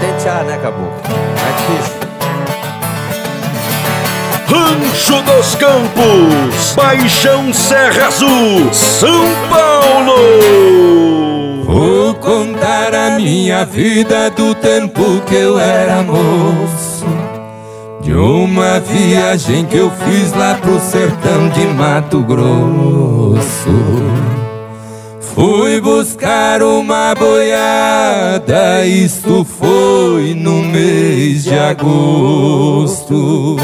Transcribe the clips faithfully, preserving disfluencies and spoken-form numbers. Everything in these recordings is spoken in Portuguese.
patentear, né, caboclo? É difícil. Rancho dos Campos, Paixão Serra Azul, São Paulo. Vou contar a minha vida do tempo que eu era moço, de uma viagem que eu fiz lá pro sertão de Mato Grosso. Fui buscar uma boiada, isto foi no mês de agosto.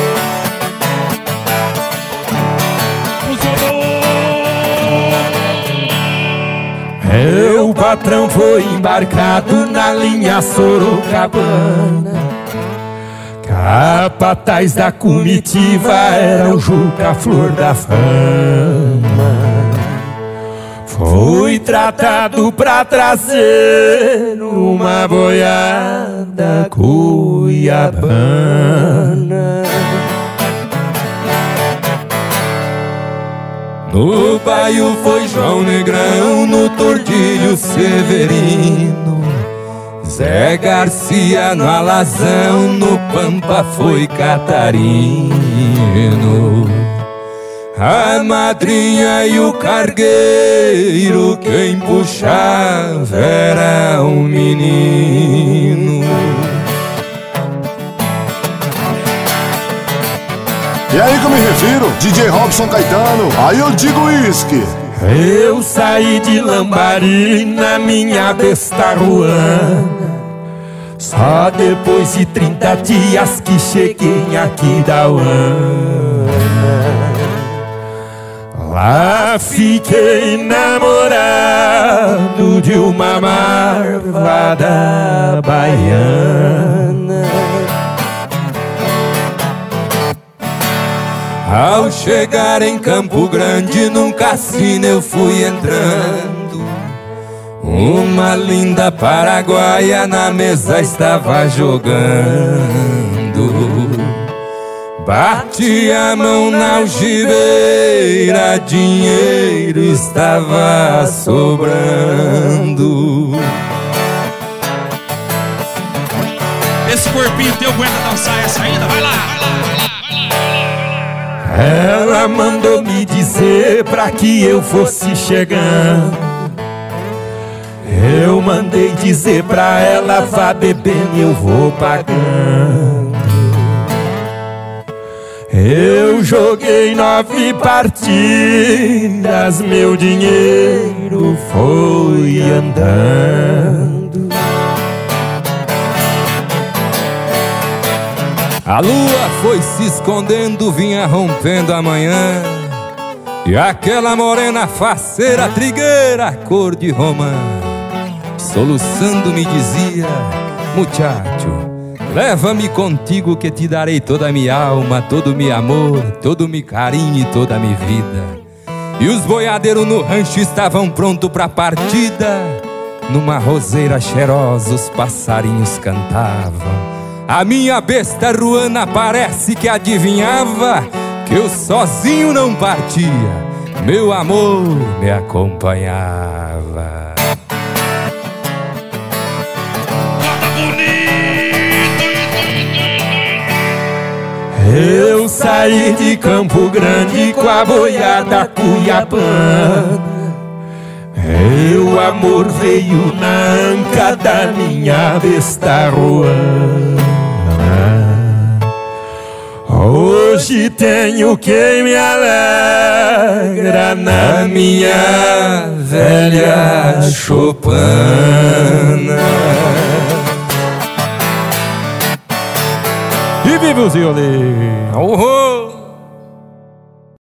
Meu patrão foi embarcado na linha Sorocabana, capataz da comitiva era o Juca Flor da Fama. Fui tratado pra trazer uma boiada cuiabana. No baio foi João Negrão, no Tordilho Severino, Zé Garcia no Alazão, no Pampa foi Catarino. A madrinha e o cargueiro, quem puxava era um menino. E aí que eu me refiro, D J Robson Caetano, aí eu digo uísque. Eu saí de Lambari na minha besta ruana, só depois de trinta dias que cheguei em Aquidauana. Lá fiquei namorado de uma marvada baiana. Ao chegar em Campo Grande, num cassino eu fui entrando. Uma linda paraguaia na mesa estava jogando. Bati a mão na algibeira, dinheiro estava sobrando. Esse corpinho teu aguenta dançar essa ainda? Vai lá, vai lá, vai lá, vai lá. Ela mandou me dizer pra que eu fosse chegando. Eu mandei dizer pra ela, vá bebendo e eu vou pagando. Eu joguei nove partidas, meu dinheiro foi andando. A lua foi se escondendo, vinha rompendo a manhã, e aquela morena faceira, trigueira, cor de romã, soluçando me dizia, muchacho, leva-me contigo que te darei toda a minha alma, todo o meu amor, todo o meu carinho e toda a minha vida. E os boiadeiros no rancho estavam prontos pra partida. Numa roseira cheirosa os passarinhos cantavam. A minha besta ruana parece que adivinhava que eu sozinho não partia, meu amor me acompanhava. Eu saí de Campo Grande com a boiada cuiabana. Meu amor veio na anca da minha besta ruana. Hoje tenho quem me alegra na minha velha choupana. E vive os violinos!